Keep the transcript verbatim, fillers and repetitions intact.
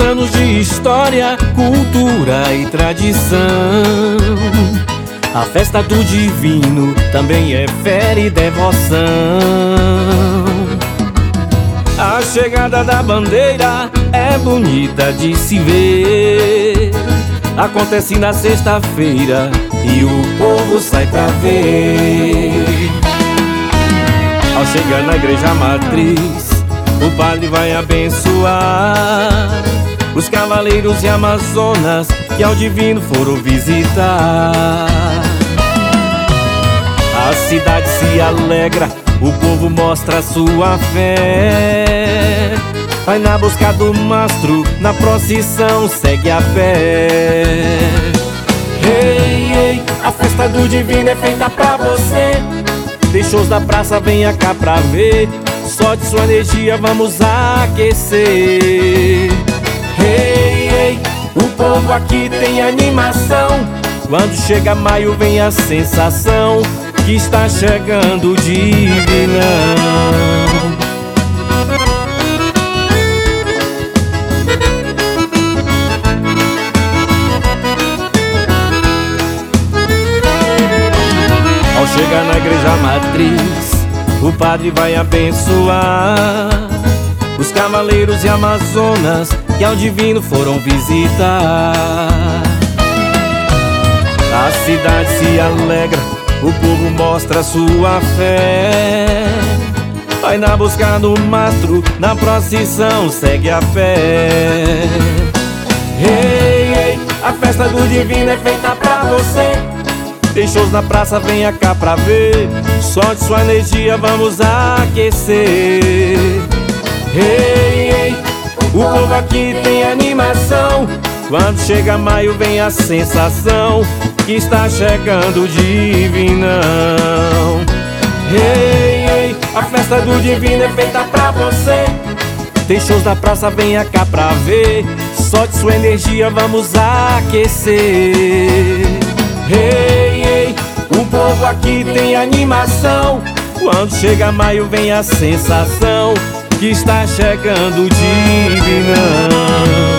anos de história, cultura e tradição. A festa do divino também é fé e devoção. A chegada da bandeira é bonita de se ver. Acontece na sexta-feira e o povo sai pra ver. Ao chegar na igreja matriz, o padre vai abençoar os cavaleiros e amazonas que ao divino foram visitar. A cidade se alegra, o povo mostra sua fé. Vai na busca do mastro, na procissão segue a pé. Ei, ei, a festa do divino é feita pra você. Tem shows da praça, venha cá pra ver. Solte sua energia, vamos aquecer. Ei, ei, o povo aqui tem animação. Quando chega maio vem a sensação que está chegando o divinão. Ao chegar na igreja matriz, o padre vai abençoar os cavaleiros e amazonas que ao divino foram visitar. A cidade se alegra, o povo mostra sua fé. Vai na busca do mastro, na procissão segue a pé. Ei, ei, a festa do divino é feita pra você. Tem shows na praça, venha cá pra ver. Solte sua energia, vamos aquecer. Ei, ei, o povo aqui tem animação. Quando chega maio vem a sensação que está chegando o divinão. Ei, ei, a festa do divino é feita pra você. Tem shows na praça, venha cá pra ver. Solte sua energia, vamos aquecer. Ei, ei, o povo aqui tem animação. Quando chega maio vem a sensação que está chegando o divinão.